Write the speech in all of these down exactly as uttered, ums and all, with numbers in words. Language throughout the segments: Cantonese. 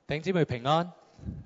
弟兄姊妹平安。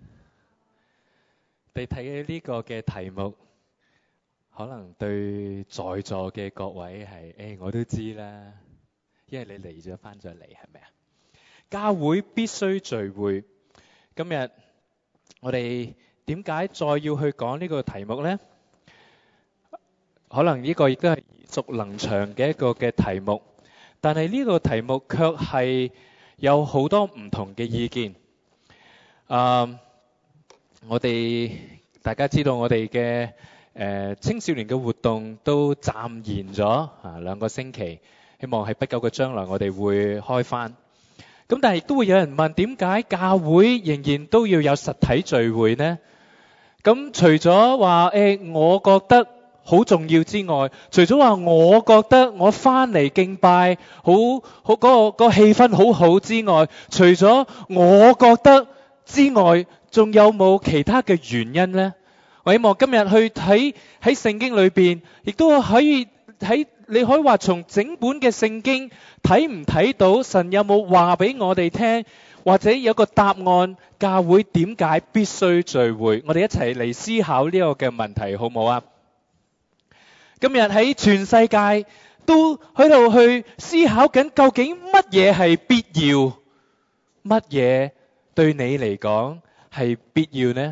你睇呢個嘅題目，可能對在座嘅各位係，誒，我都知啦，因為你嚟咗翻咗嚟，係咪啊？教會必須聚會。今日我哋點解再要去講呢個題目呢？可能呢個亦都係耳熟能詳嘅一個嘅題目，但係呢個題目卻係有好多唔同嘅意見。啊，我哋大家知道我哋嘅誒青少年嘅活動都暫延咗啊兩個星期，希望喺不久嘅將來我哋會開返。咁但係亦都會有人問，點解教會仍然都要有實體聚會呢？咁除咗話誒，我覺得好重要之外，除咗話我覺得我返嚟敬拜好好嗰個嗰個氣氛好好之外，除咗我覺得之外，仲有冇其他嘅原因呢？我希望今日去睇喺聖經裏邊，亦都可以喺你可以話從整本嘅聖經睇唔睇到神有冇話俾我哋聽，或者有個答案，教會點解必須聚會？我哋一齊嚟思考呢個嘅問題，好唔好啊？今日喺全世界都喺度去思考緊，究竟乜嘢係必要，乜嘢對你嚟講係必要呢？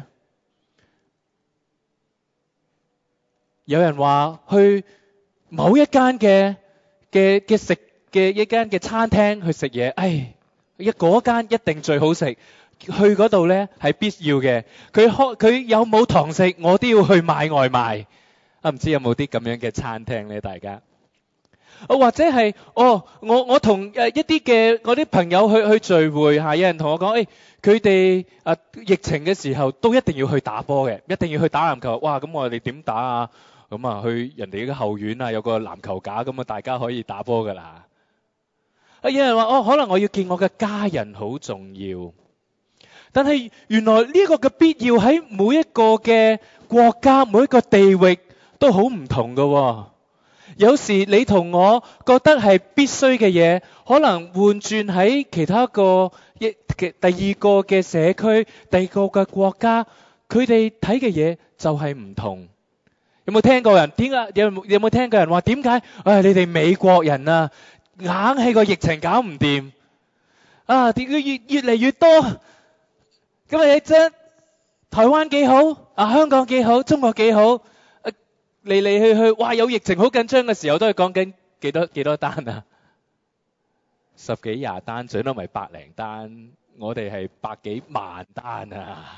有人話去某一間嘅嘅嘅食嘅一間嘅餐廳去食嘢，唉，一嗰間一定最好食，去嗰度呢係必要嘅。佢開佢有冇堂食，我都要去買外賣。啊，唔知有冇啲咁樣嘅餐廳呢？大家，哦，或者係哦，我我同誒一啲嘅我啲朋友去去聚會嚇，有人同我講，誒佢哋啊疫情嘅時候都一定要去打波嘅，一定要去打籃球。哇，咁我哋點打啊？咁啊，去人哋嘅後院啊，有個籃球架咁啊，大家可以打波噶啦。啊，有人話哦，可能我要見我嘅家人好重要，但係原來呢個嘅必要喺每一個嘅國家、每一個地域都好唔同噶喎。有時你同我覺得係必須嘅嘢，可能換轉喺其他個一嘅第二個嘅社區、第二個嘅國家，佢哋睇嘅嘢就係唔同。有冇聽過人點解？有有冇聽過人話點解？唉，你哋美國人啊，硬係個疫情搞唔掂啊！點解越越嚟越多？咁啊，你真台灣幾好啊？香港幾好？中國幾好？嚟嚟去去，哇！有疫情好緊張嘅時候，都係講緊幾多幾多單啊？十幾廿單，最多咪百零單。我哋係百幾萬單啊！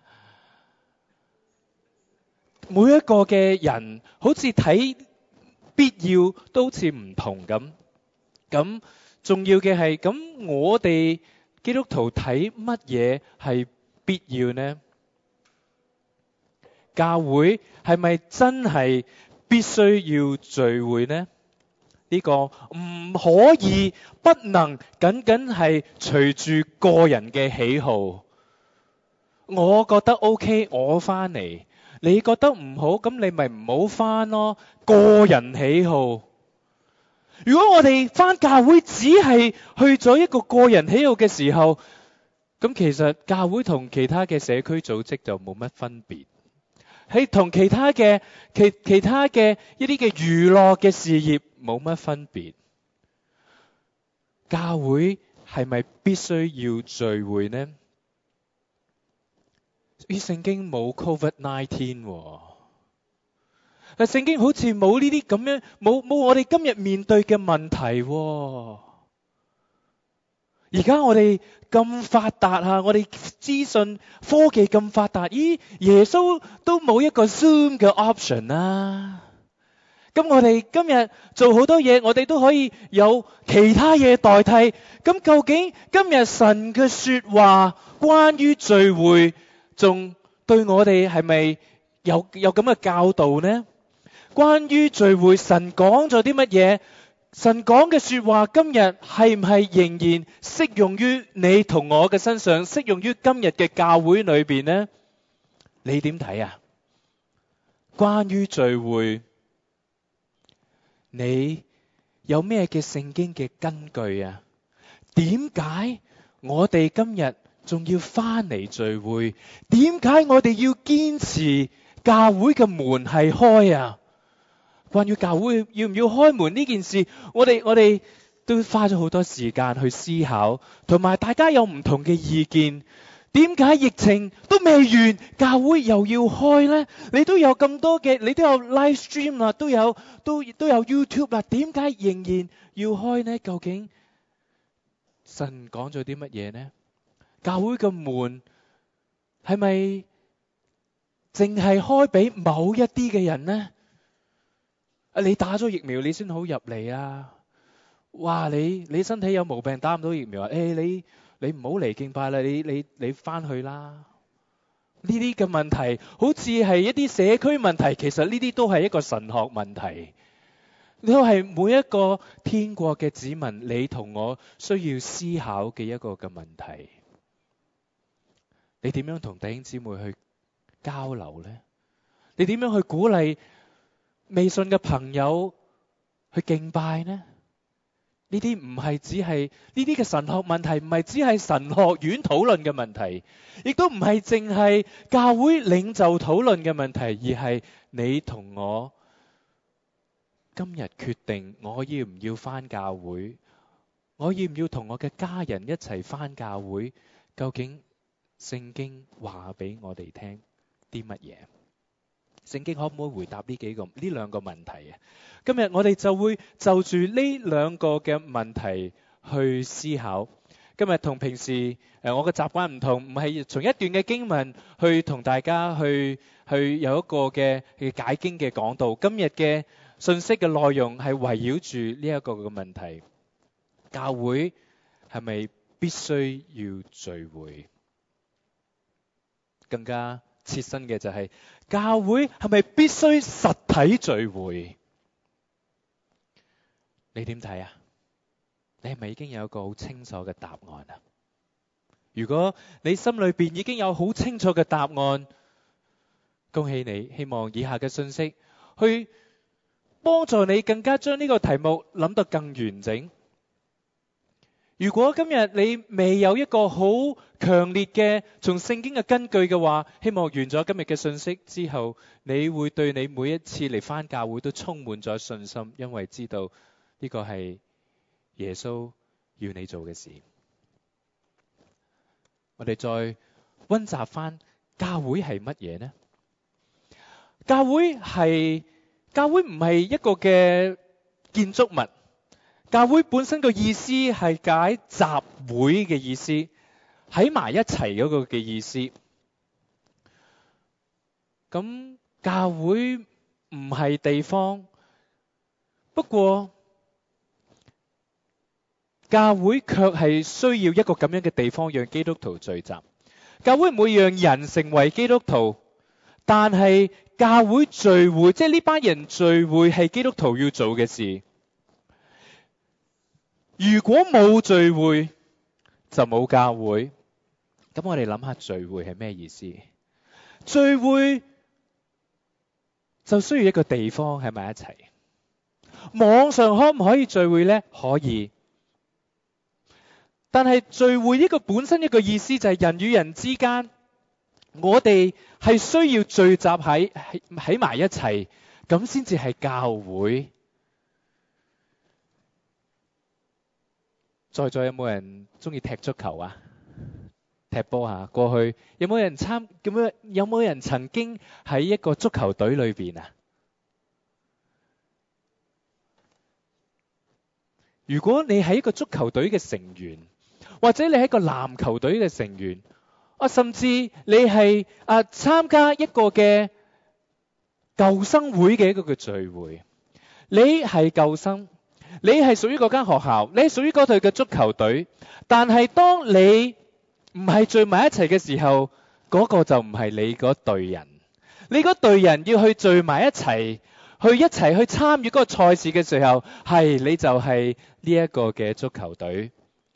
每一個嘅人好似睇必要都好似唔同咁。咁重要嘅係，咁我哋基督徒睇乜嘢係必要呢？教會係咪真係必須要聚會呢？呢個唔可以不能僅僅係隨住個人嘅喜好。我覺得 OK， 我翻嚟。你覺得唔好，咁你咪唔好翻咯。個人喜好。如果我哋翻教會只係去咗一個個人喜好嘅時候，咁其實教會同其他嘅社區組織就冇乜分別。係同其他嘅其其他嘅一啲嘅娛樂嘅事業冇乜分別。教會係咪必須要聚會呢？啲聖經冇 covid nineteen 喎，但聖經好似冇呢啲咁樣，冇冇我哋今日面對嘅問題喎。而家我哋咁發達啊，我哋資訊科技咁發達，咦？耶穌都冇一個 Zoom 嘅 option 啊。咁我哋今日做好多嘢，我哋都可以有其他嘢代替。咁究竟今日神嘅說話關於聚會，仲對我哋係咪有有咁嘅教導呢？關於聚會，神講咗啲乜嘢？神講嘅說話今日係唔係仍然適用於你同我嘅身上，適用於今日嘅教會裏邊呢？你點睇啊？關於聚會，你有咩嘅聖經嘅根據啊？點解我哋今日仲要翻嚟聚會？點解我哋要堅持教會嘅門係開啊？關於教會要唔要開門呢件事，我哋我哋都花咗好多時間去思考，同埋大家有唔同嘅意見。點解疫情都未完，教會又要開呢？你都有咁多嘅，你都有 live stream 啦，都有都都有 YouTube 啦，點解仍然要開呢？究竟神講咗啲乜嘢呢？教會嘅門係咪淨係開俾某一啲嘅人呢？啊，你打咗疫苗你先好入嚟啊！哇，你你身體有毛病打唔到疫苗啊？誒，你你唔好嚟敬拜啦，你你你翻去啦。呢啲嘅問題好似係一啲社區問題，其實呢啲都係一個神學問題，都係每一個天國嘅子民，你同我需要思考嘅一個嘅問題。你點樣同弟兄姊妹去交流呢？你點樣去鼓勵未信嘅朋友去敬拜呢？呢啲唔係只係呢啲嘅神學問題，唔係只係神學院討論嘅問題，亦都唔係淨係教會領袖討論嘅問題，而係你同我今日決定我要唔要返教會，我要唔要同我嘅家人一齊返教會？究竟聖經話俾我哋聽啲乜嘢？聖經可唔可以回答呢幾個呢兩個問題啊？今日我哋就會就住呢兩個嘅問題去思考。今日同平時誒我嘅習慣唔同，唔係從一段嘅經文去同大家去去有一個嘅解經嘅講道。今日嘅信息嘅內容係圍繞住呢一個嘅問題：教會係咪必須要聚會？更加切身嘅就係、是、教會係咪必須實體聚會？你點睇啊？你係咪已經有一個好清楚嘅答案啊？如果你心裏邊已經有好清楚嘅答案，恭喜你！希望以下嘅信息去幫助你更加將呢個題目諗得更完整。如果今日你未有一個好強烈嘅從聖經嘅根據嘅話，希望完咗今日嘅信息之後，你會對你每一次嚟返教會都充滿咗信心，因為知道呢個係耶穌要你做嘅事。我哋再溫習返教會係乜嘢呢？教會係教會唔係一個嘅建築物。教會本身個意思係解集會嘅意思，喺埋一齊嗰個嘅意思。咁教會唔係地方，不過教會卻係需要一個咁樣嘅地方，讓基督徒聚集。教會唔會讓人成為基督徒，但係教會聚會，即係呢班人聚會係基督徒要做嘅事。如果冇聚會就冇教會，咁我哋諗下聚會係咩意思？聚會就需要一個地方喺埋一齊。網上可唔可以聚會呢？可以，但係聚會呢個本身一個意思就係人與人之間，我哋係需要聚集喺喺埋一齊，咁先至係教會。在座有冇人中意踢足球啊？踢波啊？過去有冇人參？咁樣有冇人曾經喺一個足球隊裏邊啊？如果你係一個足球隊嘅成員，或者你係一個籃球隊嘅成員，啊，甚至你係啊參加一個嘅舊生會嘅一個嘅聚會，你係舊生。你係屬於嗰間學校，你係屬於嗰隊嘅足球隊，但係當你唔係聚埋一齊嘅時候，嗰個就唔係你嗰隊人。你嗰隊人要去聚埋一齊，去一齊去參與嗰個賽事嘅時候，係你就係呢一個嘅足球隊。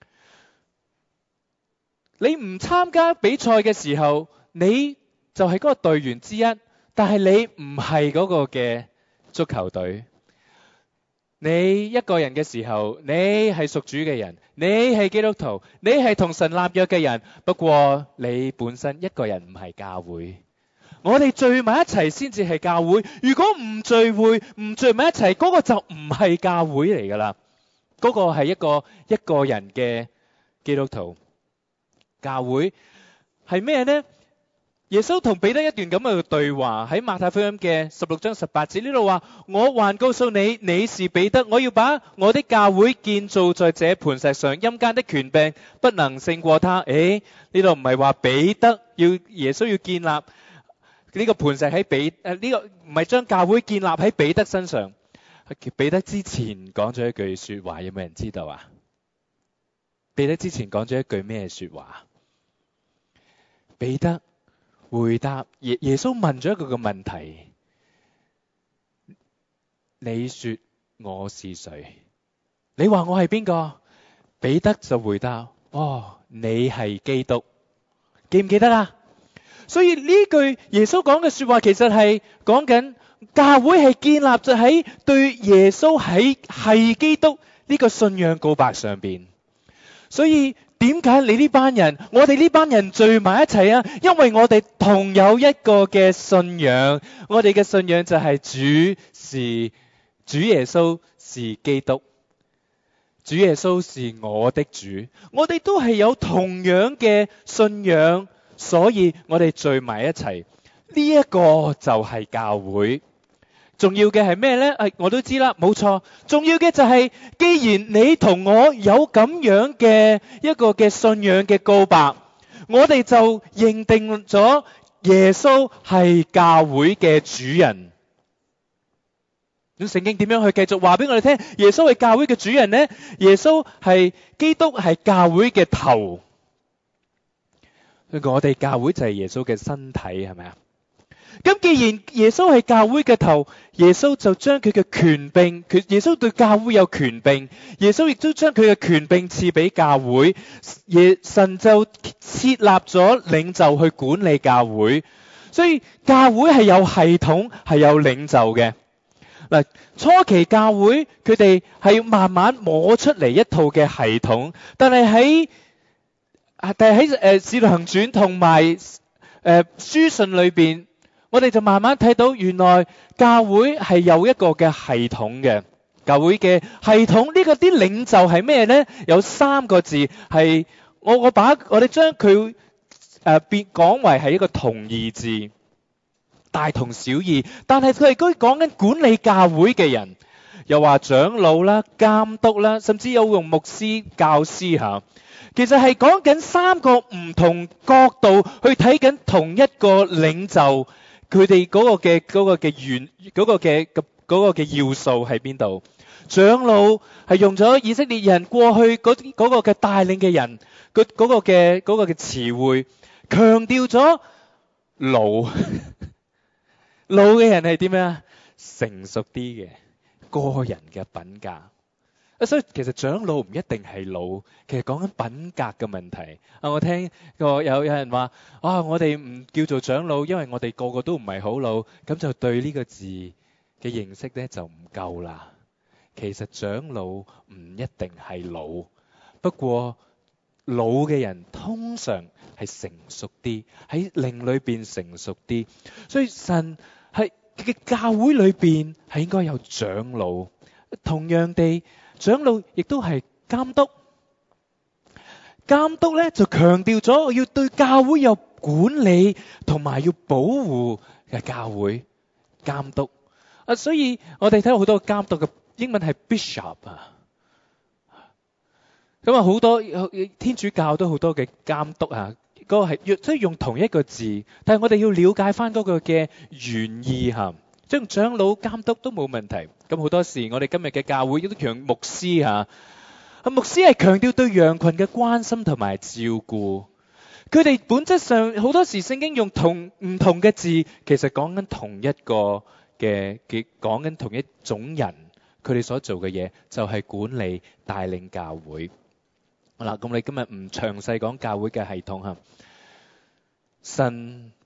你唔參加比賽嘅時候，你就係嗰個隊員之一，但係你唔係嗰個嘅足球隊。 你一個人嘅時候，你係屬主嘅人，你係基督徒，你係同神立約嘅人。不過你本身一個人唔係教會，我哋聚埋一齊先至係教會。如果唔聚會，唔聚埋一齊，嗰個就唔係教會嚟噶啦。嗰個係一個一個人嘅基督徒。教會係咩呢？耶穌同彼得一段咁嘅對話喺馬太福音嘅十六章十八節呢度話：我還告訴你，你是彼得，我要把我的教會建造在這磐石上，陰間的權柄不能勝過他。誒，呢度唔係話彼得要耶穌要建立呢個磐石喺彼誒呢個唔係將教會建立喺彼得身上。彼得之前講咗一句說話，有冇人知道啊？彼得之前講咗一句咩說話？彼得回答耶耶穌問咗一個嘅問題：你說我是誰？你話我係邊個？彼得就回答：哦，你係基督。記唔記得啊？所以呢句耶穌講嘅說話，其實係講緊教會係建立咗喺對耶穌喺係基督呢個信仰告白上邊。所以點解你呢班人，我哋呢班人聚埋一齊啊？因為我哋同有一個嘅信仰，我哋嘅信仰就係主是主耶穌是基督，主耶穌是我的主，我哋都係有同樣嘅信仰，所以我哋聚埋一齊，呢一個就係教會。重要嘅係咩呢？誒，我都知啦，冇錯。重要嘅就係，既然你同我有咁樣嘅一個嘅信仰嘅告白，我哋就認定咗耶穌係教會嘅主人。咁聖經點樣去繼續話俾我哋聽？耶穌係教會嘅主人呢？耶穌係基督，係教會嘅頭。我哋教會就係耶穌嘅身體，係咪啊？咁既然耶穌係教會嘅頭，耶穌就將佢嘅權柄，佢耶穌對教會有權柄，耶穌亦都將佢嘅權柄賜俾教會，耶神就設立咗領袖去管理教會，所以教會係有系統，係有領袖嘅。嗱，初期教會佢哋係慢慢摸出嚟一套嘅系統，但係喺啊，但係喺誒《使徒行傳》同埋誒書信裏邊，我哋就慢慢睇到，原來教會係有一個嘅系統嘅。教會嘅系統呢個啲領袖係咩呢？有三個字，係我我把我哋將佢誒變講為係一個同義字，大同小異。但係佢係居講緊管理教會嘅人，又話長老啦、監督啦，甚至有用牧師、教師嚇。其實係講緊三個唔同角度去睇緊同一個領袖。佢哋嗰個嘅嗰個嘅原嗰個嘅嗰個嘅要素喺邊度？長老係用咗以色列人過去嗰嗰個嘅帶領嘅人，嗰嗰個嘅嗰個嘅詞彙，強調咗老老嘅人係點樣啊？成熟啲嘅個人嘅品格。所以其實長老唔一定係老，其實講緊品格嘅問題。啊，我聽過有有人話：啊，我哋唔叫做長老，因為我哋個個都唔係好老，咁就對呢個字嘅認識咧就唔夠啦。其實長老唔一定係老，不過老嘅人通常係成熟啲，喺靈裏邊成熟啲。所以神係嘅教會裏邊係應該有長老，同樣地。長老亦都係監督，監督咧就強調咗要對教會有管理同埋要保護嘅教會監督啊，所以我哋睇到好多監督嘅英文係 bishop 啊，咁啊好多天主教都好多嘅監督啊，嗰個係即係用同一個字，但係我哋要了解翻嗰個嘅原意嚇。將長老監督都冇問題，咁好多時我哋今日嘅教會亦都強牧師嚇，啊牧師係強調對羊群嘅關心同埋照顧，佢哋本質上好多時聖經用同唔同嘅字，其實講緊同一個嘅嘅講緊同一種人，佢哋所做嘅嘢就係管理帶領教會。好啦，咁你今日唔詳細講教會嘅系統嚇，神。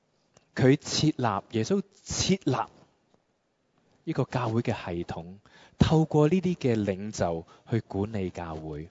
佢設立耶穌設立呢個教會嘅系統， 透過呢啲嘅領袖去管理教會。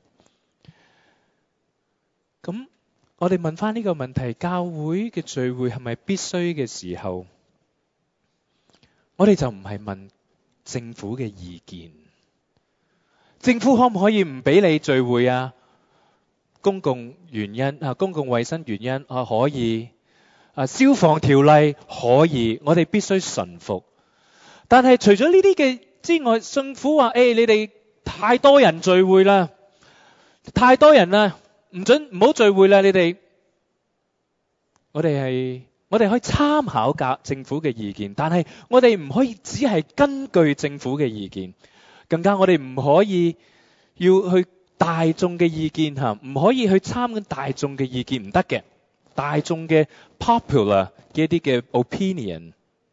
咁我哋問翻呢個問題，教會嘅聚會係咪必須嘅時候，我哋就唔係問政府嘅意見。政府可唔可以唔俾你聚會啊？公共原因啊，公共衛生原因啊，可以。啊，消防條例可以，我哋必須順服。但係除咗呢啲嘅之外，政府話：誒、哎，你哋太多人聚會啦，太多人啦。唔准唔好聚會啦！你哋，我哋係我哋可以參考教政府嘅意見，但係我哋唔可以只係根據政府嘅意見，更加我哋唔可以要去大眾嘅意見吓，唔可以去參跟大眾嘅意見，唔得嘅。大眾嘅 popular 嘅一啲嘅 opinion，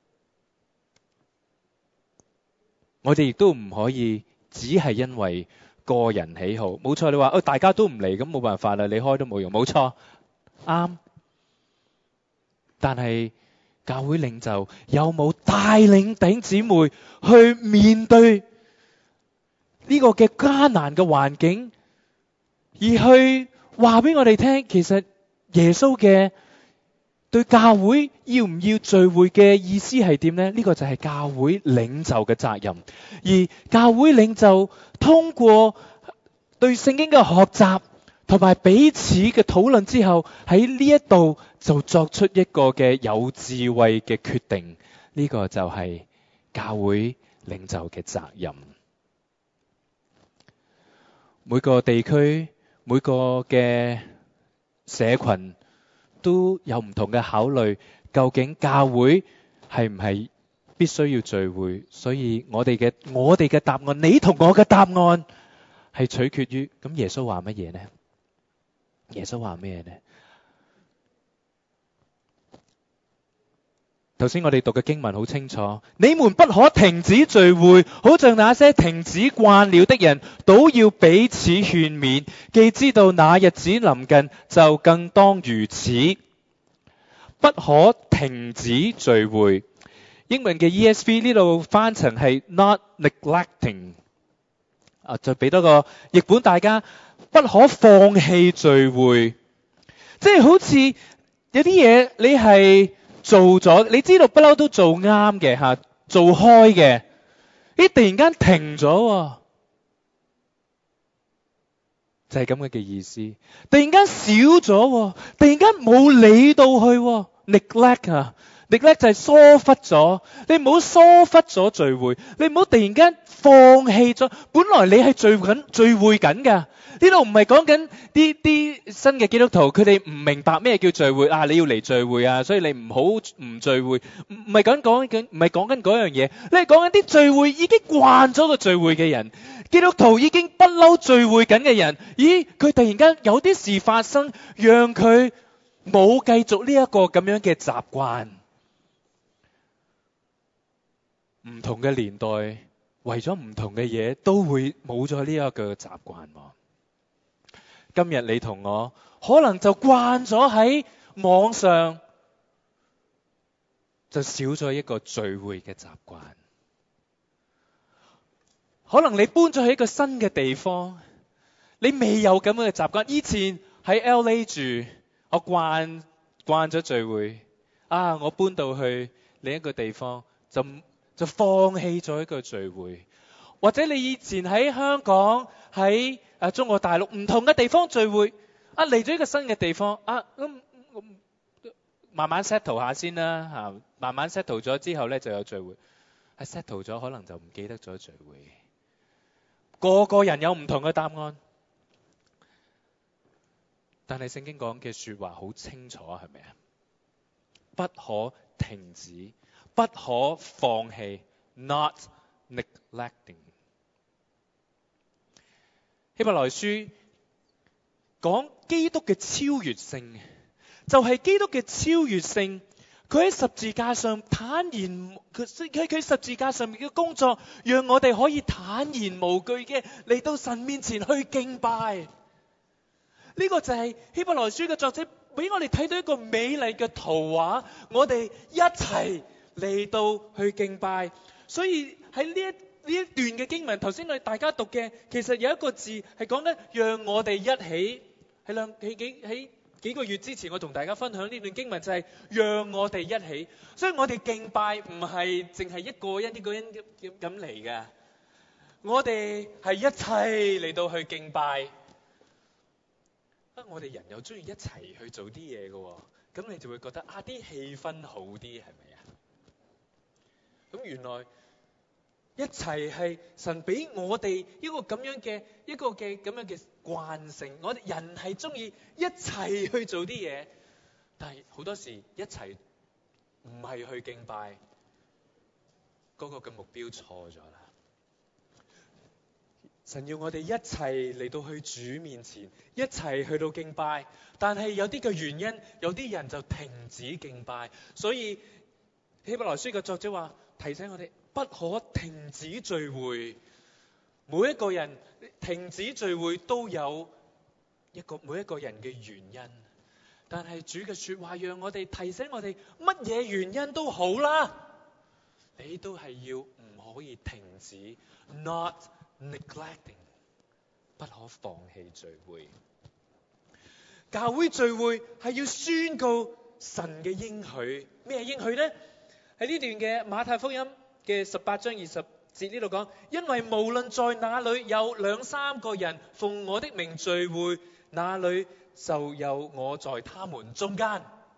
我哋亦都唔可以只係因為個人喜好。冇錯，你話哦，大家都唔嚟，咁冇辦法啦，你開都冇用。冇錯，啱。但係教會領袖有冇帶領弟兄姊妹去面對呢個嘅艱難嘅環境，而去話俾我哋聽，其實耶穌嘅對教會要唔要聚會嘅意思係點呢？呢個就係教會領袖嘅責任。而教會領袖通過對聖經嘅學習同埋彼此嘅討論之後，喺呢一度就作出一個嘅有智慧嘅決定。呢個就係教會領袖嘅責任。每個地區、每個嘅社群都有唔同嘅考慮，究竟教會係唔係必須要聚會？所以我哋嘅我哋嘅答案，你同我嘅答案係取決於，咁耶穌話乜嘢呢？耶穌話咩呢？頭先我哋讀嘅經文好清楚，你們不可停止聚會，好像那些停止慣了的人，都要彼此勸勉。既知道那日子臨近，就更當如此。不可停止聚會。英文嘅 E S V 呢度翻成係 not neglecting。啊，再俾多個譯本大家，不可放棄聚會。即係好似有啲嘢你係做咗，你知道不嬲都做啱嘅吓，做開嘅，咦突然間停咗，就係咁嘅嘅意思。突然間少咗，突然間冇理到去 ，neglect 啊 ，neglect 就係疏忽咗。你唔好疏忽咗聚會，你唔好突然間放棄咗。本來你係聚緊聚會緊噶。呢度唔係講緊啲啲新嘅基督徒，佢哋唔明白咩叫聚會啊！你要嚟聚會啊，所以你唔好唔聚會。唔唔係講講緊，唔係講緊嗰樣嘢。你係講緊啲聚會已經慣咗個聚會嘅人，基督徒已經不嬲聚會緊嘅人。咦，佢突然間有啲事發生，讓佢冇繼續呢一個咁樣嘅習慣。唔同嘅年代，為咗唔同嘅嘢，都會冇咗呢一個習慣。今日你同我可能就慣咗喺網上，就少咗一個聚會嘅習慣。可能你搬咗去一個新嘅地方，你未有咁樣嘅習慣。以前喺 L A 住，我慣慣咗聚會啊，我搬到去另一個地方就就放棄咗一個聚會。或者你以前喺香港喺啊中國大陸唔同嘅地方聚會，啊嚟咗一個新嘅地方，啊咁、嗯嗯、慢慢 settle 下先啦吓，慢慢 settle 咗之後咧就有聚會，係 settle 咗可能就唔記得咗聚會。個個人有唔同嘅答案，但係聖經講嘅說話好清楚，係咪啊？不可停止，不可放棄 ，not neglecting。希伯來書講基督嘅超越性，就係基督嘅超越性。佢喺十字架上坦然，佢佢佢十字架上面嘅工作，讓我哋可以坦然無懼嘅嚟到神面前去敬拜。呢個就係希伯來書嘅作者俾我哋睇到一個美麗嘅圖畫，我哋一齊嚟到去敬拜。所以喺呢一呢一段嘅經文，頭先我哋大家讀嘅，其實有一個字係講緊讓我哋一起。喺兩幾幾喺幾個月之前，我同大家分享呢段經文就係讓我哋一起。所以我哋敬拜唔係淨係一個人一個人咁嚟嘅，我哋係一齊嚟到去敬拜。啊，我哋人又中意一齊去做啲嘢嘅，咁你就會覺得啊，啲氣氛好啲，係咪啊？咁原來一齊係神俾我哋一個咁樣嘅一個嘅咁樣嘅慣性，我哋人係中意一齊去做啲嘢，但係好多時一齊唔係去敬拜，嗰個嘅目標錯咗啦。神要我哋一齊嚟到去主面前，一齊去到敬拜，但係有啲嘅原因，有啲人就停止敬拜，所以希伯來書嘅作者話提醒我哋不可停止聚會。每一個人停止聚會都有一個每一個人嘅原因，但係主嘅說話讓我哋提醒我哋，乜嘢原因都好啦，你都係要唔可以停止 ，not neglecting， 不可放棄聚會。教會聚會係要宣告神嘅應許，咩應許呢？喺呢段嘅馬太福音嘅十八章二十節呢度講，因為無論在哪裏有兩三個人奉我的名聚會，那裏就有我在他們中間。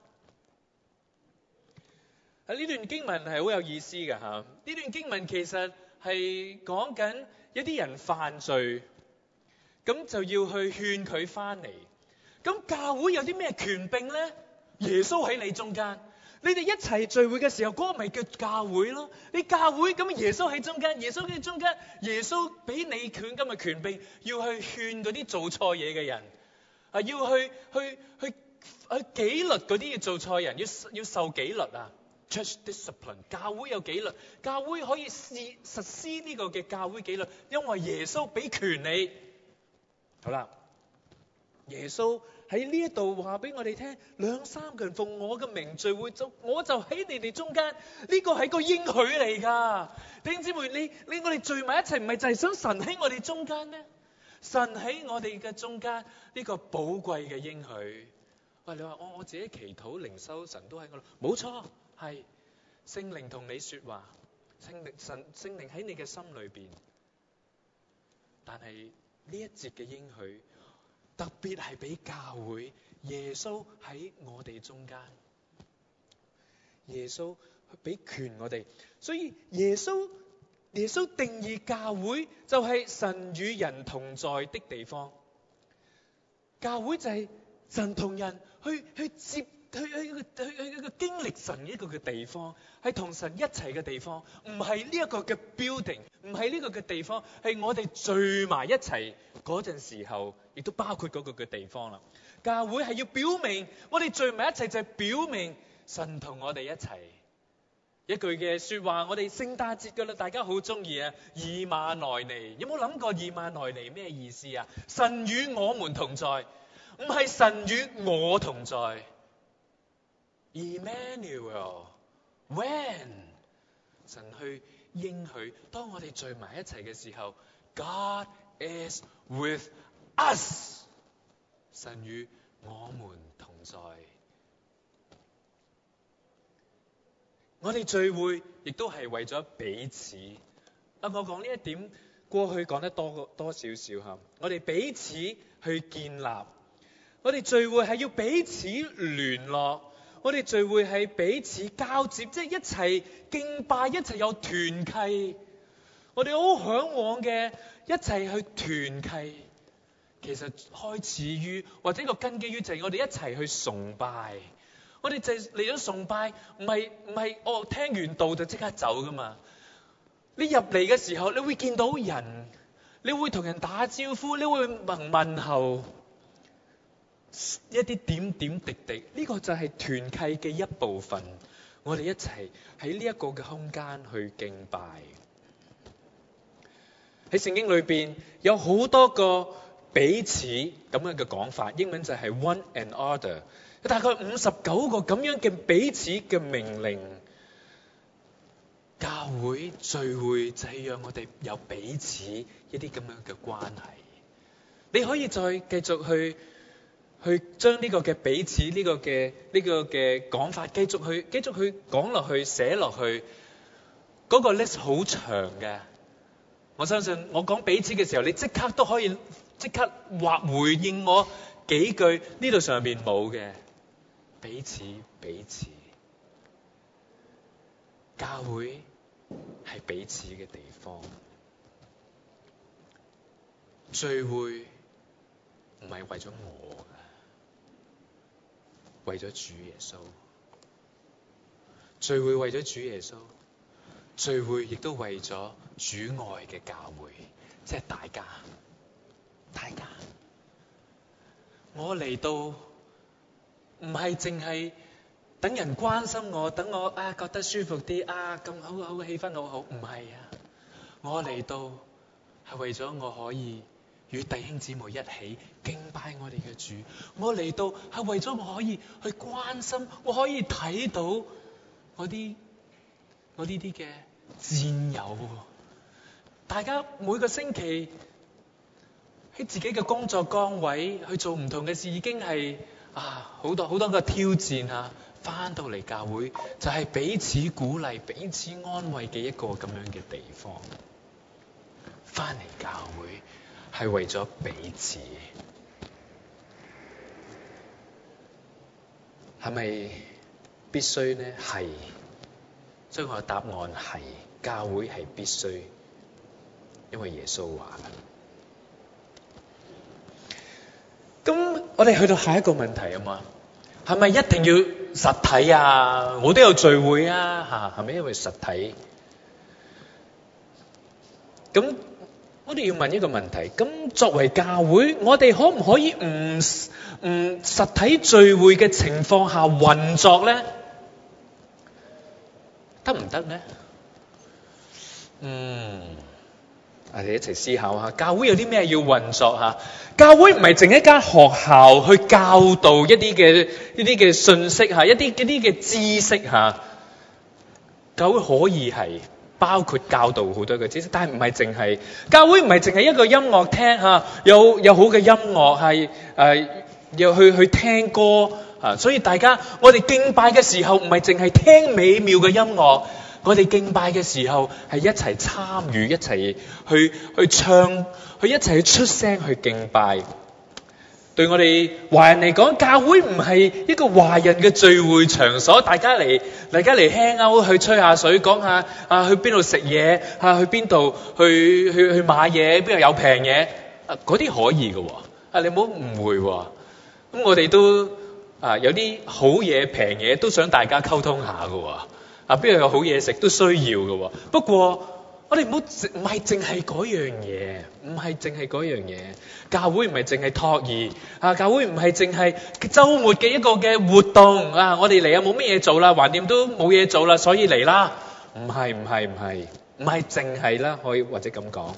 喺呢段經文係好有意思嘅吓，呢段經文其實係講緊一啲人犯罪，咁就要去勸佢翻嚟。咁教會有啲咩權柄呢？耶穌喺你中間。你哋一齊聚會嘅時候，嗰個咪叫教會咯。你教會咁，耶穌喺中間，耶穌喺中間，耶穌俾你權咁嘅權柄，要去勸嗰啲做錯嘢嘅人，啊，要去去去去紀律嗰啲要做錯人，要要受紀律啊。Church discipline， 教會有紀律，教會可以試實施呢個嘅教會紀律，因為耶穌俾權你。好啦，耶穌喺呢一度話俾我哋聽，兩三個人奉我嘅名聚會，就我就喺你哋中間，呢個係個應許嚟噶。弟兄姊妹，你你我哋聚埋一齊，唔係就係想神喺我哋中間咩？神喺我哋嘅中間，呢個寶貴嘅應許。喂，你話我我自己祈禱靈修，神都喺我度，冇錯，係聖靈同你說話，聖靈神聖靈喺你嘅心裏邊。但係呢一節嘅應許，特別係俾教會，耶穌喺我哋中間，耶穌俾權我哋，所以耶穌耶穌定義教會就係神與人同在的地方。教會就係神同人去去接去去去去去經歷神一個嘅地方，係同神一齊嘅地方，唔係呢一個嘅 building， 唔係呢個嘅地方，係我哋聚埋一齊嗰陣時候，亦都包括嗰個嘅地方啦。教會係要表明，我哋聚埋一齊就係表明神同我哋一齊。一句嘅說話，我哋聖誕節噶啦，大家好中意啊！以馬內利，有冇諗過以馬內利咩意思啊？神與我們同在，唔係神與我同在。Emmanuel， when 神去應許，當我哋聚埋一齊嘅時候 ，God is with us， 神與我們同在。我哋聚會亦都係為咗彼此。啊，我講呢一點過去講得多多少少吓，我哋彼此去建立，我哋聚會係要彼此聯絡。我哋聚會係彼此交接，即係一齊敬拜，一齊有團契。我哋好向往嘅一齊去團契，其實開始於或者個根基於就係我哋一齊去崇拜。我哋就嚟咗崇拜，唔係唔係哦，聽完道就即刻走噶嘛。你入嚟嘅時候，你會見到人，你會同人打招呼，你會問問候。一啲點點滴滴，呢個就係團契嘅一部分。我哋一齊喺呢一個嘅空間去敬拜。喺聖經裏邊有好多個彼此咁樣嘅講法，英文就係 one another， 大概五十九個咁樣嘅彼此嘅命令。 教會聚會就係讓我哋有彼此一啲咁樣嘅關係。你可以再繼續去去將呢個嘅彼此呢個嘅呢個嘅講法繼續去繼續去講落去寫落去，嗰個 list 好長嘅。我相信我講彼此嘅時候，你即刻都可以即刻或回應我幾句呢度上面冇嘅。彼此彼此，教會係彼此嘅地方。聚會唔係為咗我㗎，為咗主耶穌。聚會為咗主耶穌，聚會亦都為咗主愛嘅教會，即係大家，大家。我嚟到唔係淨係等人關心我，等我啊覺得舒服啲啊，咁好好嘅氣氛好好，唔係啊！我嚟到係為咗我可以與弟兄姊妹一起敬拜我哋嘅主。我嚟到係為咗我可以去關心，我可以睇到我啲我呢啲嘅戰友。大家每個星期喺自己嘅工作崗位去做唔同嘅事，已經係啊好多好多個挑戰啊！翻到嚟教會就係彼此鼓勵、彼此安慰嘅一個咁樣嘅地方。翻嚟教會係為咗彼此，係咪必須呢？係，所以我嘅答案係教會係必須，因為耶穌話啦。咁我哋去到下一個問題啊嘛，係咪一定要實體啊？我都有聚會啊，嚇，係咪因為實體？咁我哋要問一個問題，咁作為教會，我哋可唔可以唔唔實體聚會嘅情況下運作咧？得唔得呢？嗯，我哋一齊思考下，教會有啲咩要運作嚇？教會唔係淨一間學校去教導一啲嘅一啲嘅信息嚇，一啲一啲嘅知識嚇。教會可以係包括教導好多嘅知識，但係唔係淨係教會唔係淨係一個音樂廳嚇，有有好嘅音樂係誒，又去去聽歌啊。所以大家我哋敬拜嘅時候唔係淨係聽美妙嘅音樂。我哋敬拜嘅時候係一齊參與，一齊去去唱，去一齊去出聲去敬拜。對我哋華人嚟講，教會唔係一個華人嘅聚會場所，大家嚟大家嚟 hang out，去吹下水，講下啊去邊度食嘢，啊去邊度去去去買嘢，邊度有平嘢，啊嗰啲可以嘅喎。啊你唔好誤會喎。咁我哋都啊有啲好嘢平嘢都想大家溝通下嘅喎。啊，邊度有好嘢食都需要嘅喎。不過我哋唔好唔係淨係嗰樣嘢，唔係淨係嗰樣嘢。教會唔係淨係託兒啊，教會唔係淨係週末嘅一個嘅活動啊。我哋嚟啊冇乜嘢做啦，橫掂都冇嘢做啦，所以嚟啦。唔係唔係唔係唔係淨係啦，可以或者咁講。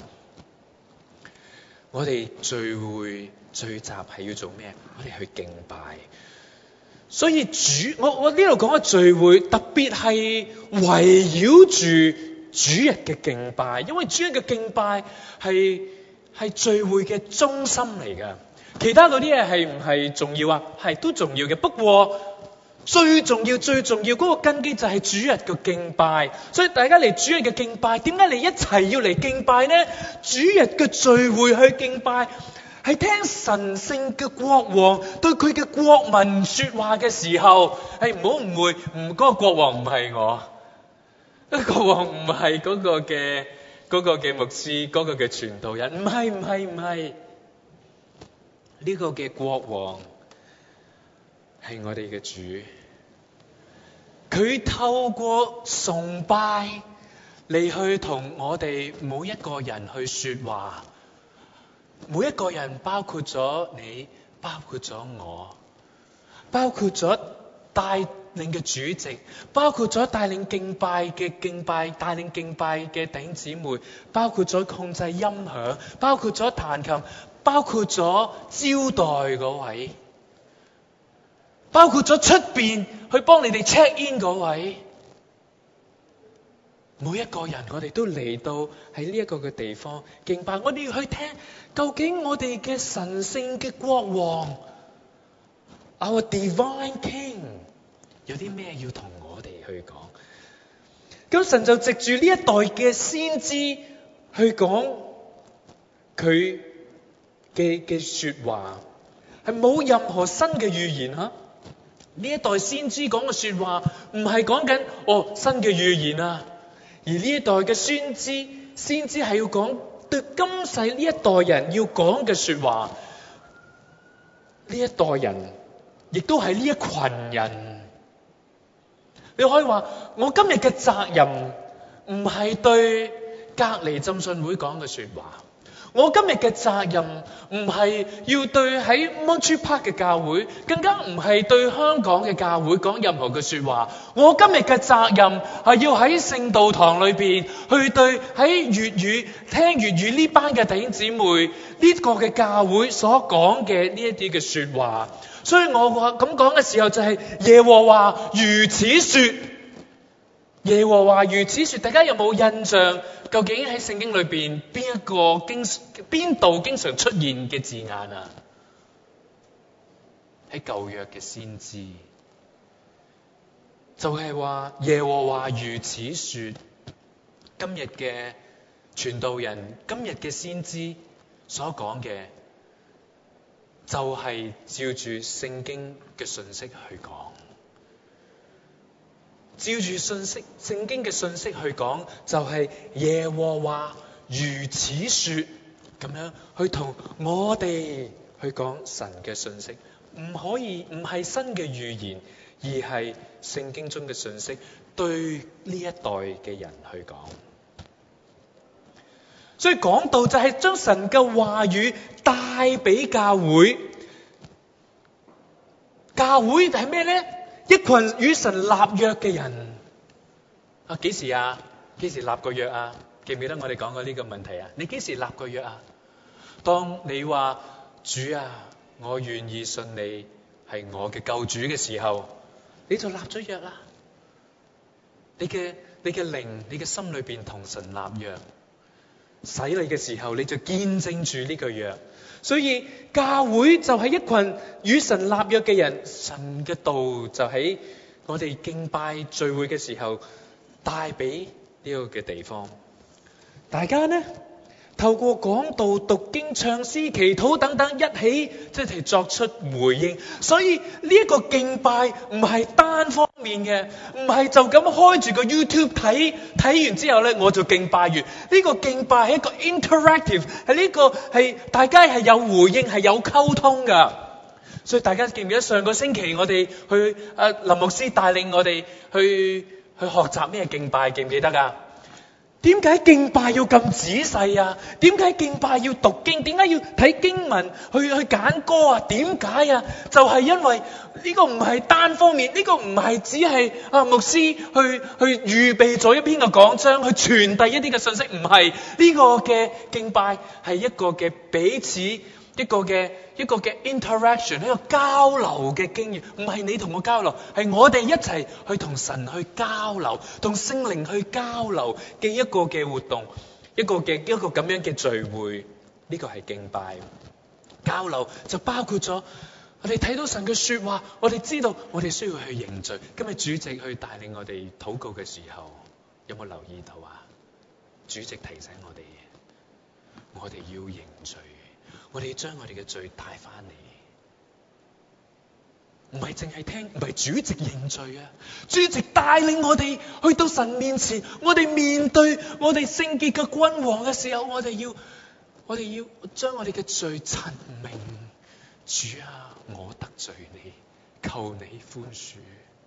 我哋聚會聚集係要做咩？我哋去敬拜。所以主，我我呢度講嘅聚會，特別係圍繞住主日嘅敬拜，因為主日嘅敬拜係係聚會嘅中心嚟㗎。其他嗰啲嘢係唔係重要啊？係都重要嘅。不過最重要、最重要嗰個根基就係主日嘅敬拜。所以大家嚟主日嘅敬拜，點解你一齊要嚟敬拜呢？主日嘅聚會去敬拜，係聽神聖嘅國王對佢嘅國民說話嘅時候，係唔好誤會，唔嗰個國王唔係我，嗰個國王唔係嗰個嘅嗰個嘅牧師，嗰個嘅傳道人，唔係唔係唔係，呢個嘅國王係我哋嘅主，佢透過崇拜嚟去同我哋每一個人去說話。每一個人，包括咗你，包括咗我，包括咗帶領嘅主席，包括咗帶領敬拜嘅敬拜，帶領敬拜嘅弟兄姊妹，包括咗控制音響，包括咗彈琴，包括咗招待嗰位，包括咗出邊去幫你哋 check in 嗰位。 每一個人我哋都嚟到喺呢一個嘅地方敬拜，我哋要去聽究竟我哋嘅神聖嘅國王 Our Divine King 有啲咩要同我哋去講。咁神就藉住呢一代嘅先知去講佢嘅嘅說話，係冇任何新嘅預言吓。呢一代先知講嘅說話唔係講緊哦新嘅預言啊，而呢一代嘅先知先知係要講對今世呢一代人要講嘅說話。呢一代人亦都係呢一群人。你可以話我今日嘅責任唔係對隔離浸信會講嘅說話，我今日嘅責任唔係要對喺 Monterey Park 嘅教會，更加唔係對香港嘅教會講任何嘅說話。我今日嘅責任係要喺聖道堂裏邊去對喺粵語聽粵語呢班嘅弟兄姊妹呢個嘅教會所講嘅呢一啲嘅說話。所以我話咁講嘅時候就係耶和華如此說，耶和華如此說。大家有冇印象？究竟喺聖經裏邊邊一個經邊度經常出現嘅字眼啊？喺舊約嘅先知，就係話耶和華如此說。今日嘅傳道人，今日嘅先知所講嘅，就係照住聖經嘅信息去講，照住信息聖經嘅信息去講，就係耶和華如此說，咁樣去同我哋去講神嘅信息，唔可以唔係新嘅預言，而係聖經中嘅信息，對呢一代嘅人去講。所以講道就係將神嘅話語帶俾教會。教會係咩咧？一群與神立約嘅人。啊，幾時啊？幾時立個約啊？記唔記得我哋講過呢個問題啊？你幾時立個約啊？當你話主啊，我願意信你係我嘅救主嘅時候，你就立咗約啦。你嘅你嘅靈，你嘅心裏邊同神立約。洗禮嘅時候，你就見證住呢個約。所以教會就係一群與神立約嘅人，神嘅道就喺我哋敬拜聚會嘅時候帶俾呢個嘅地方。大家呢透過講道、讀經、唱詩、祈禱等等，一起即係作出回應。所以呢一個敬拜唔係單方面嘅，唔係就咁開住個 YouTube 睇，睇完之後咧我就敬拜完。呢個敬拜係一個 interactive， 係呢個係大家係有回應，係有溝通噶。所以大家記唔記得上個星期我哋去啊林牧師帶領我哋去去學習咩敬拜，記唔記得噶？點解敬拜要咁仔細啊？點解敬拜要讀經？點解要睇經文去去揀歌啊？點解啊？就係因為呢個唔係單方面，呢個唔係只係啊牧師去去預備咗一篇嘅講章去傳遞一啲嘅信息，唔係呢個嘅敬拜係一個嘅彼此一個嘅一個嘅 interaction， 一個交流嘅經驗，唔係你同我交流，係我哋一齊去同神去交流，同聖靈去交流嘅一個嘅活動，一個嘅一個咁樣嘅聚會，呢個係敬拜。交流就包括咗我哋睇到神嘅說話，我哋知道我哋需要去認罪。今日主席去帶領我哋禱告嘅時候，有冇留意到啊？主席提醒我哋，我哋要認罪。我哋要將我哋嘅罪帶翻嚟，唔係淨係聽，唔係主席認罪啊！主席帶領我哋去到神面前，我哋面對我哋聖潔嘅君王嘅時候，我哋要，我哋要將我哋嘅罪陳明。主啊，我得罪你，求你寬恕。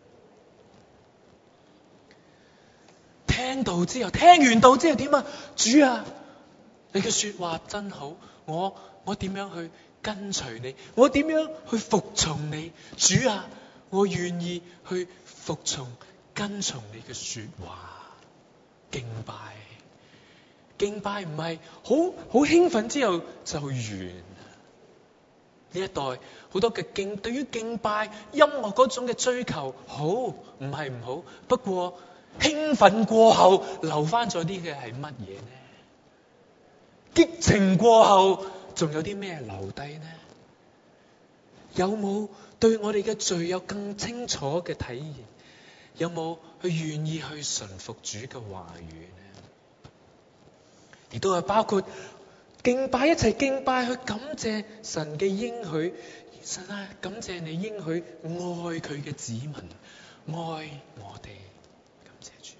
聽到之後，聽完道之後點啊？主啊，你嘅說話真好，我。我點樣去跟隨你？我點樣去服從你？主啊，我願意去服從、跟從你嘅說話。敬拜，敬拜唔係好好興奮之後就完。呢一代好多嘅敬，對於敬拜音樂嗰種嘅追求，好唔係唔好。不過興奮過後留翻咗啲嘅係乜嘢呢？激情過後仲有啲咩留低呢？有冇對我哋嘅罪有更清楚嘅體驗？有冇去願意去順服主嘅話語呢？亦都係包括敬拜，一齊敬拜去感謝神嘅應許。神啊，感謝你應許愛佢嘅子民，愛我哋。感謝主。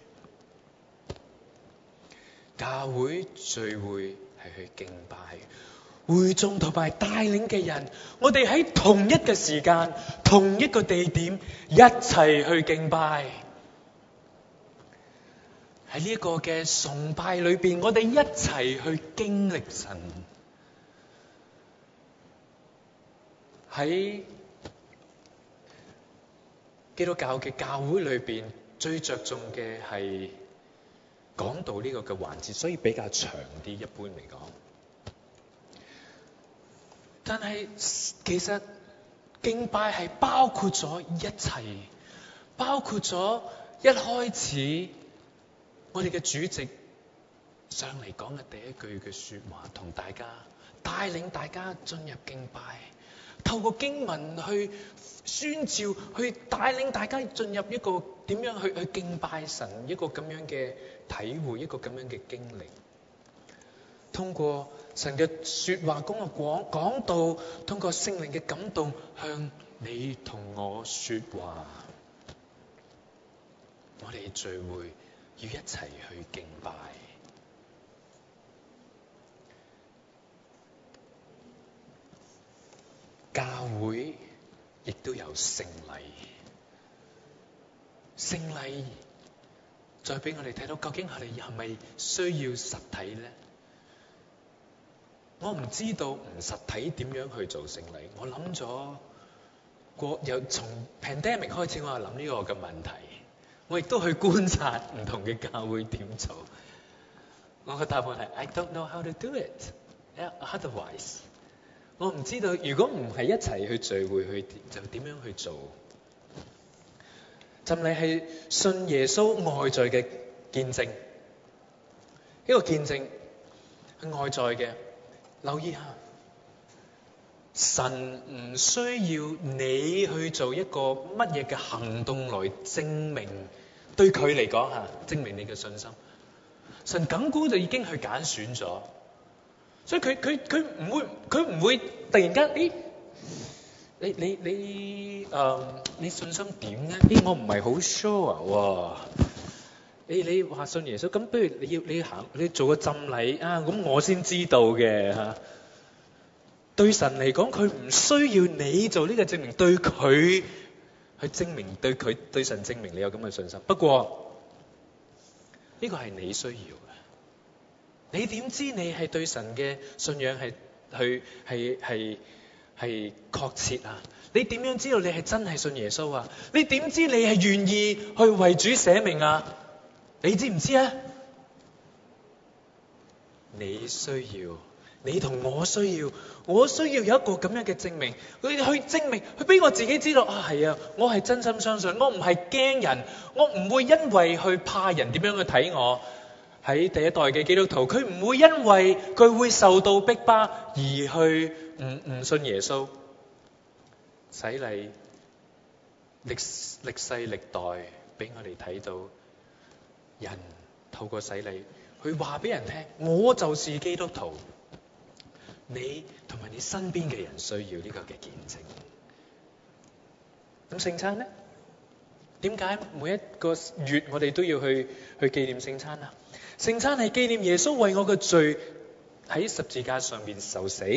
教會聚會係去敬拜，會眾同埋帶領嘅人，我哋喺同一個時間、同一個地點一齊去敬拜。喺呢一個嘅崇拜裏邊，我哋一齊去經歷神。喺基督教嘅教會裏邊，最着重嘅係講道呢個嘅環節，所以比較長啲，一般嚟講。但係其實敬拜係包括咗一切，包括咗一開始我哋嘅主席上嚟講嘅第一句嘅說話，同大家帶領大家進入敬拜。透過經文去宣召，去帶領大家進入一個點樣去去敬拜神，一個咁樣嘅體會，一個咁樣嘅經歷。通過神嘅說話，通過講講道，通過聖靈嘅感動，向你同我說話。我哋聚會要一齊去敬拜。教會亦都有聖禮，聖禮再俾我哋睇到，究竟我哋係咪需要實體呢？我唔知道唔實體點樣去做聖禮。我諗咗過，由從 pandemic 開始，我係諗呢個嘅問題。我亦都去觀察唔同嘅教會點做。我嘅答案係 I don't know how to do it. Otherwise。我唔知道，如果唔係一齊去聚會，去就點樣去做？浸禮係信耶穌外在嘅見證，呢個見證係外在嘅。留意下，神唔需要你去做一個乜嘢嘅行動來證明，對佢嚟講吓，證明你嘅信心。神亙古就已經去揀選咗。所以佢佢佢唔會佢唔會突然間，咦？你你你誒、呃、你信心點咧？咦，我唔係好 sure 喎。你你話信耶穌，咁不如你要你行你做個浸禮啊，咁我先知道嘅嚇。對神嚟講，佢唔需要你做呢個證明，對佢去證明，對佢對神證明你有咁嘅信心。不過呢個係你需要嘅。你點知你係對神嘅信仰係去係係係確切啊？你點樣知道你係真係信耶穌啊？你點知你係願意去為主捨命啊？你知唔知啊？你需要，你同我需要，我需要有一個咁樣嘅證明，佢去證明，去俾我自己知道啊，係啊，我係真心相信，我唔係驚人，我唔會因為去怕人點樣去睇我。喺第一代嘅基督徒，佢唔會因為佢會受到逼迫而去唔唔信耶穌。洗禮歷歷世歷代俾我哋睇到，人透過洗禮去話俾人聽，我就是基督徒。你同埋你身邊嘅人需要呢個嘅見證。咁聖餐呢？點解每一個月我哋都要去去紀念聖餐啊？聖餐係紀念耶穌為我嘅罪喺十字架上面受死。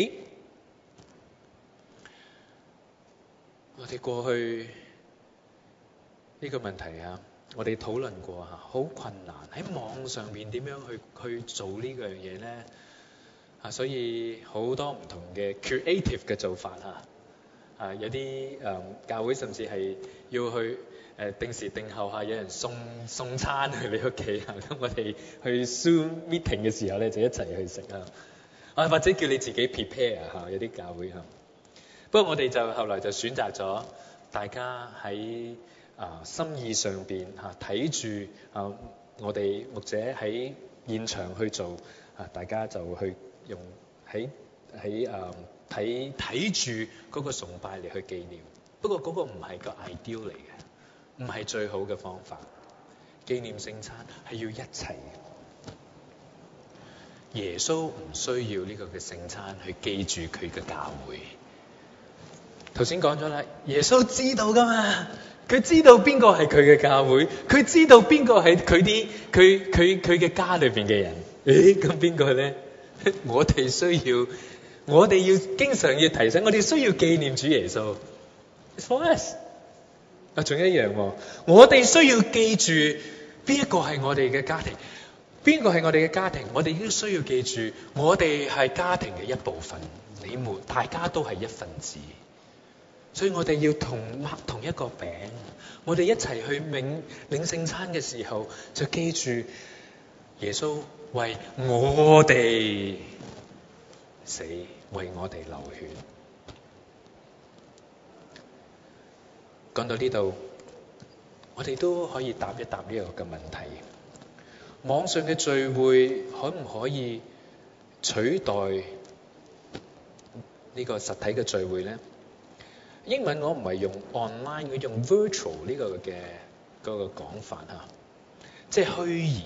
我哋過去呢個問題啊，我哋討論過吓，好困難喺網上面點樣去去做呢樣嘢咧？啊，所以好多唔同嘅 creative 嘅做法啊，啊有啲誒、嗯、教會甚至係要去。誒定時定候下有人送送餐去你屋企啊，咁我哋去 Zoom meeting 嘅時候咧就一齊去食啊，啊或者叫你自己 prepare 嚇，有啲教會嚇。不過我哋就後來就選擇咗大家喺啊心意上邊嚇睇住啊我哋牧者喺現場去做啊，大家就去用喺喺誒睇睇住嗰個崇拜嚟去紀念。不過嗰個唔係個 ideal 嚟嘅，唔係最好嘅方法。紀念聖餐係要一齊嘅。耶穌唔需要呢個嘅聖餐去記住佢嘅教會。頭先講咗啦，耶穌知道㗎嘛，佢知道邊個係佢嘅教會，佢知道邊個係佢啲佢佢佢嘅家裏邊嘅人。誒，咁邊個咧？我哋需要，我哋要經常要提醒，我哋需要紀念主耶穌。It's for us。啊，仲一樣喎，我哋需要記住邊一個係我哋嘅家庭，邊個係我哋嘅家庭，我哋亦都需要記住，我哋係家庭嘅一部分，你們大家都係一份子，所以我哋要同擘同一個餅，我哋一齊去領領聖餐嘅時候，就記住耶穌為我哋死，為我哋流血。講到呢度，我哋都可以答一答呢個嘅問題。網上嘅聚會可唔可以取代呢個實體嘅聚會呢？英文我唔係用 online， 我用 virtual 呢個嘅嗰個講法嚇，即係虛擬。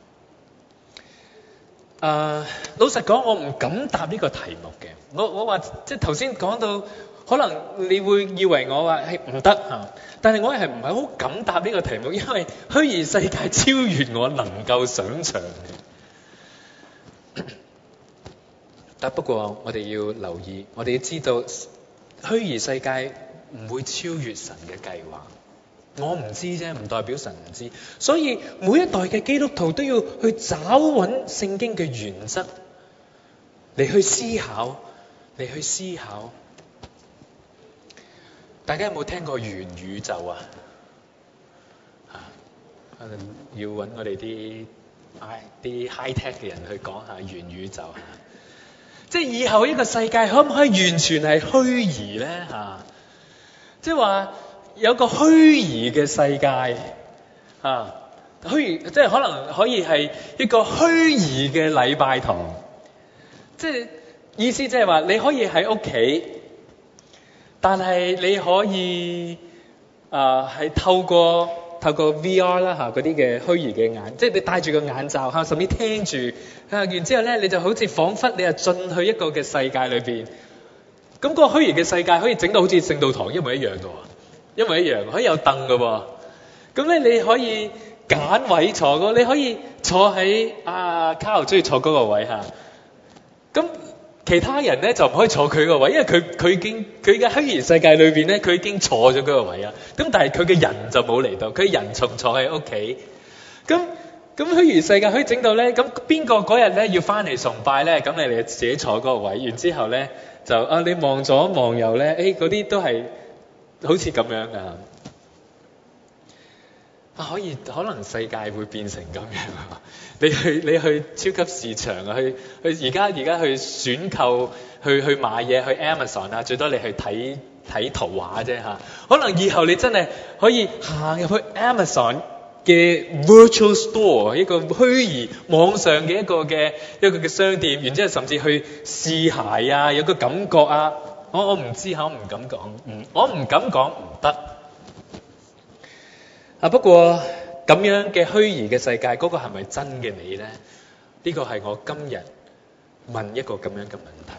誒、uh，老實講，我唔敢答呢個題目嘅。我我話即係頭先講到。可能你會以為我話係唔得嚇，但係我係唔係好敢答呢個題目，因為虛擬世界超越我能夠想像嘅。但不過我哋要留意，我哋要知道虛擬世界唔會超越神嘅計劃。我唔知啫，唔代表神唔知。所以每一代嘅基督徒都要去找揾聖經嘅原則嚟去思考，嚟去思考。大家有冇聽過元宇宙啊？嚇、啊，要揾我哋啲 I 啲 high tech 嘅人去講下元宇宙嚇。即係以後一個世界可唔可以完全係虛擬咧？嚇、啊，即係話有個虛擬嘅世界嚇、啊，虛擬即係可能可以係一個虛擬嘅禮拜堂。即係意思即係話你可以喺屋企。但係你可以啊，係、呃、透過透過 V R 啦嚇，嗰啲嘅虛擬嘅眼，即係你戴住個眼罩嚇，甚至聽住嚇，然之後咧你就好似彷彿你係進去一個嘅世界裏邊。咁、嗰個虛擬嘅世界可以整到好似聖道堂一模一樣嘅喎，一模一樣，可以有凳嘅喎。咁咧你可以揀位坐嘅，你可以坐喺啊卡羅中意坐嗰個位嚇。咁其他人咧就唔可以坐佢個位，因為佢佢已經佢嘅虛擬世界裏邊咧，佢已經坐咗嗰個位啊。咁但係佢嘅人就冇嚟到，佢人仲坐喺屋企。咁咁虛擬世界可以整到咧，咁邊個嗰日咧要翻嚟崇拜咧？咁你哋自己坐嗰個位，然之後咧就啊你望左望右咧，誒嗰啲都係好似咁樣噶。啊，可以可能世界會變成咁樣啊！你去你去超級市場啊，去去而家而家去選購，去去買嘢，去 Amazon 啊，最多你去睇睇圖畫啫嚇。可能以後你真係可以行入去 Amazon 嘅 virtual store， 一個虛擬網上嘅一個嘅一個嘅商店，然之後甚至去試鞋啊，有個感覺啊。我我唔知嚇，我唔敢講，唔我唔敢講唔得。啊！不過咁樣嘅虛擬嘅世界，嗰個係咪真嘅你咧？呢個係我今日問一個咁樣嘅問題。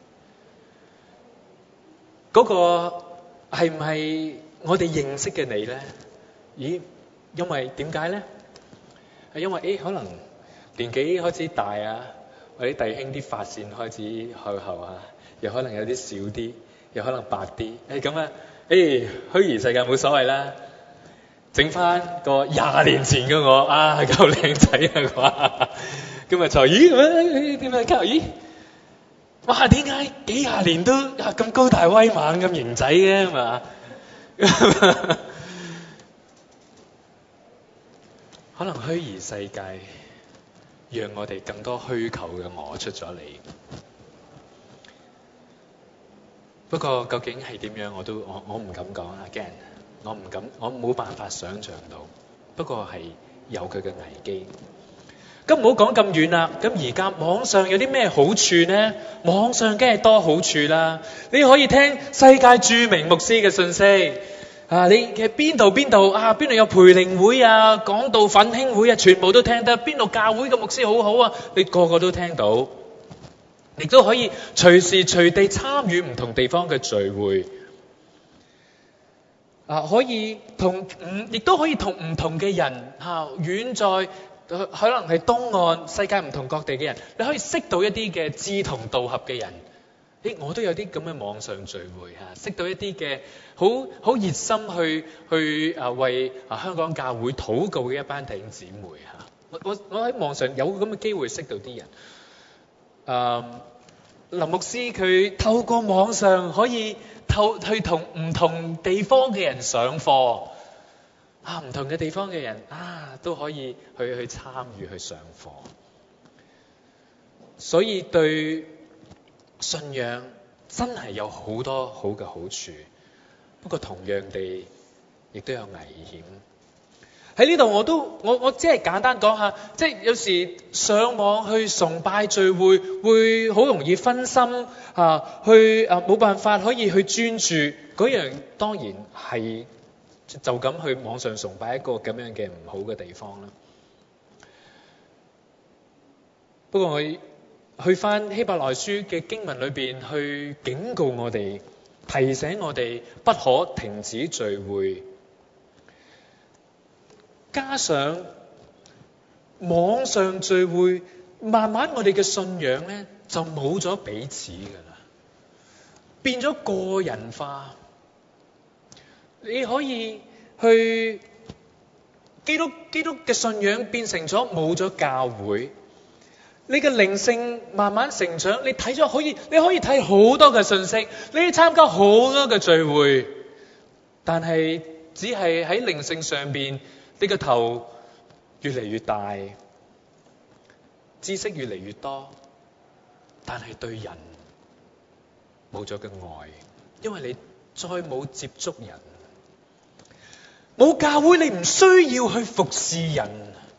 嗰個係唔係我哋認識嘅你咧？咦？因為點解咧？係因為誒，可能年紀開始大啊，或者弟兄啲髮線開始厚厚啊，又可能有啲少啲，又可能白啲。誒咁啊，誒虛擬世界冇所謂啦。整翻個廿年前嘅我啊，夠靚仔啊！啩咁啊，才咦點解交咦？哇！點解幾廿年都咁高大威猛咁型仔嘅嘛？可能虛擬世界讓我哋更多虛構嘅我出咗嚟。不過究竟係點樣，我都我我唔敢講啊，驚。 我唔敢，我冇辦法想像到。不過係有佢嘅危機。咁唔好講咁遠啦。咁而家網上有啲咩好處呢？網上梗係多好處啦。你可以聽世界著名牧師嘅信息啊！你嘅邊度邊度啊？邊度有培靈會啊？講道奮興會啊？全部都聽得。邊度教會嘅牧師好好啊？你個個都聽到。亦都可以隨時隨地參與唔同地方嘅聚會。啊，可以同唔，亦都可以同唔同嘅人嚇，遠在可能係東岸世界唔同各地嘅人，你可以識到一啲嘅志同道合嘅人。誒，我都有啲咁嘅網上聚會嚇，識到一啲嘅好好熱心去去啊為啊香港教會禱告嘅一班弟兄姊妹嚇。我我我喺網上有咁嘅機會識到啲人。誒，林牧師佢透過網上可以透去同唔同地方嘅人上課啊，唔同嘅地方嘅人啊都可以去去參與去上課，所以對信仰真係有好多好嘅好處。不過同樣地，亦都有危險。喺呢度我都我我只係簡單講下，即係有時上網去崇拜聚會會好容易分心啊，去啊冇辦法可以去專注嗰樣，當然係就咁去網上崇拜一個咁樣嘅唔好嘅地方啦。不過我去返希伯來書嘅經文裏邊去警告我哋，提醒我哋不可停止聚會。加上網上聚會，慢慢我哋嘅信仰咧就冇咗彼此噶啦，變咗個人化。你可以去基督基督嘅信仰變成咗冇咗教會，你嘅靈性慢慢成長。你睇咗可以，你可以睇好多嘅信息，你可以參加好多嘅聚會，但係只係喺靈性上邊。你個頭越嚟越大，知識越嚟越多，但係對人冇咗嘅愛，因為你再冇接觸人，冇教會，你唔需要去服侍人。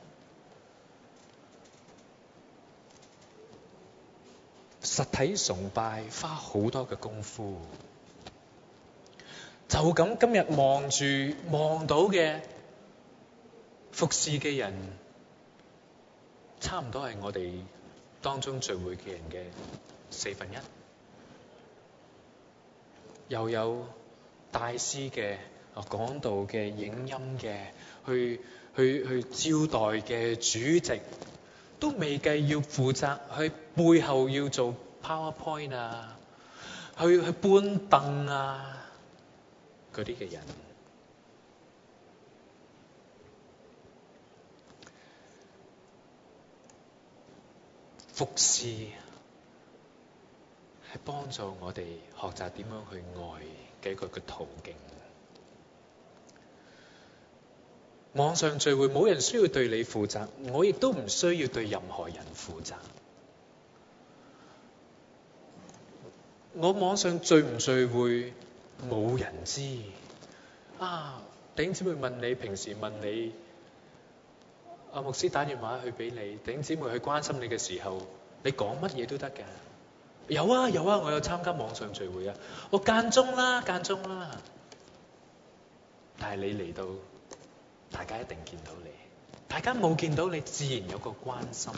實體崇拜花好多嘅功夫，就咁今日望住望到嘅。服侍嘅人差唔多係我哋當中聚會嘅人嘅四分一，又有大師嘅啊講道嘅影音嘅去去去招待嘅主席，都未計要負責去背後要做 PowerPoint 啊，去去搬凳啊嗰啲嘅人。服侍係幫助我哋學習點樣去愛嘅一個嘅途徑。網上聚會冇人需要對你負責，我亦都唔需要對任何人負責。我網上聚唔聚會冇人知啊！弟兄姊妹問你，平時問你。阿牧師打電話去俾你，弟兄姊妹去關心你嘅時候，你講乜嘢都得㗎。有啊有啊，我有參加網上聚會啊，我間中啦間中啦。但係你嚟到，大家一定見到你。大家冇見到你，自然有個關心。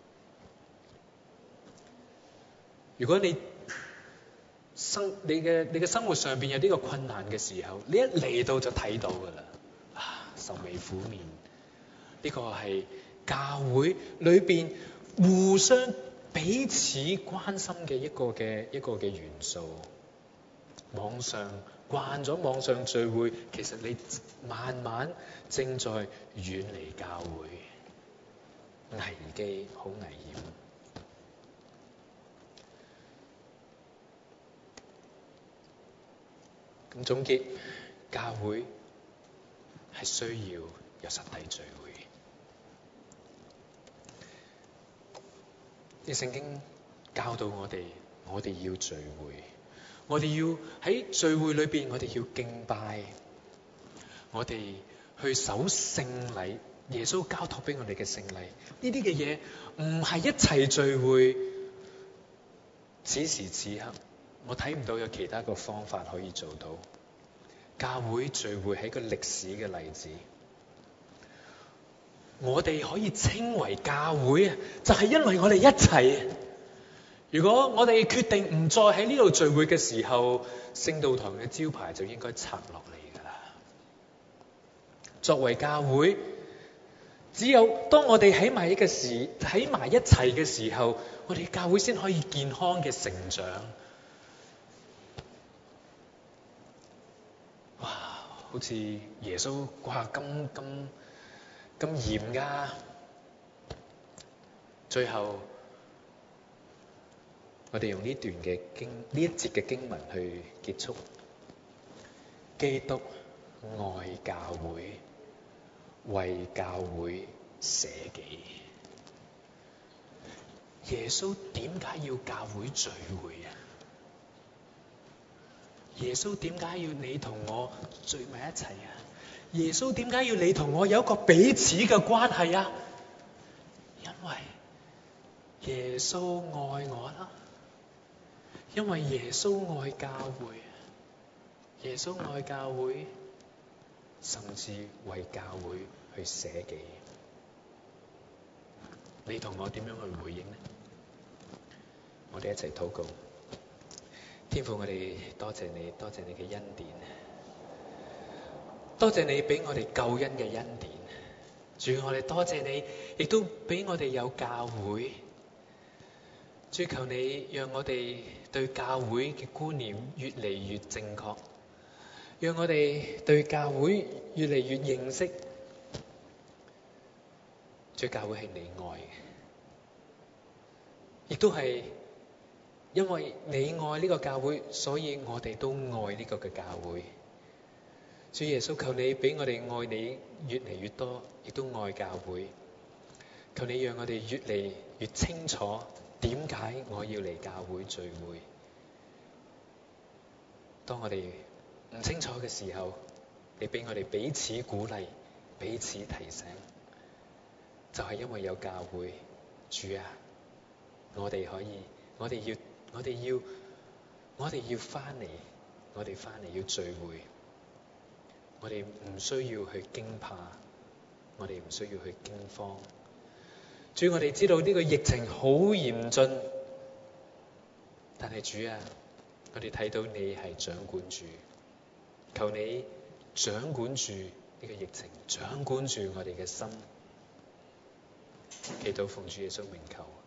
如果你生你嘅你嘅生活上邊有呢個困難嘅時候，你一嚟到就睇到㗎啦。啊，愁眉苦面。呢個係教會裏邊互相彼此關心嘅一個嘅一個嘅元素。網上慣咗網上聚會，其實你慢慢正在遠離教會，危機好危險。咁總結，教會係需要有實體聚會。啲聖經教導我哋，我哋要聚會，我哋要喺聚會裏邊，我哋要敬拜， 我哋去守聖禮，耶穌交託俾我哋嘅聖禮，呢啲嘅嘢唔係一齊聚會。此時此刻，我睇唔到有其他個方法可以做到。教會聚會係一個歷史嘅例子。我哋可以稱為教會啊，就係因為我哋一齊。如果我哋決定唔再喺呢度聚會嘅時候，聖道堂嘅招牌就應該拆落嚟㗎啦。作為教會，只有當我哋喺埋一個時喺埋一齊嘅時候，我哋教會先可以健康嘅成長。哇！好似耶穌哇咁咁咁嚴㗎。最後，我哋用呢段嘅經呢一節嘅經文去結束。基督愛教會，為教會捨己。耶穌點解要教會聚會啊？耶穌點解要你同我聚埋一齊啊？耶穌點解要你同我有一個彼此嘅關係啊？因為耶穌愛我啦，因為耶穌愛教會，耶穌愛教會，甚至為教會去捨己。你同我點樣去回應呢？我哋一齊禱告。天父，我哋多謝你，多謝你嘅恩典，多謝你俾我哋救恩嘅恩典。主，我哋多謝你，亦都俾我哋有教會。主，求你讓我哋對教會嘅觀念越嚟越正確，讓我哋對教會越嚟越認識。主，教會係你愛嘅，亦都係因為你愛呢個教會，所以我哋都愛呢個嘅教會。主耶穌，求你俾我哋愛你越嚟越多，亦都愛教會。求你讓我哋越嚟越清楚點解我要嚟教會聚會。當我哋唔清楚嘅時候，你俾我哋彼此鼓勵，彼此提醒，就係因為有教會。主啊，我哋可以，我哋要，我哋要，我哋要翻嚟，我哋翻嚟要聚會。我哋唔需要去驚怕，我哋唔需要去驚慌。主，我哋知道呢個疫情好嚴峻，但係主啊，我哋睇到你係掌管住，求你掌管住呢個疫情，掌管住我哋嘅心。祈禱奉主耶穌名求。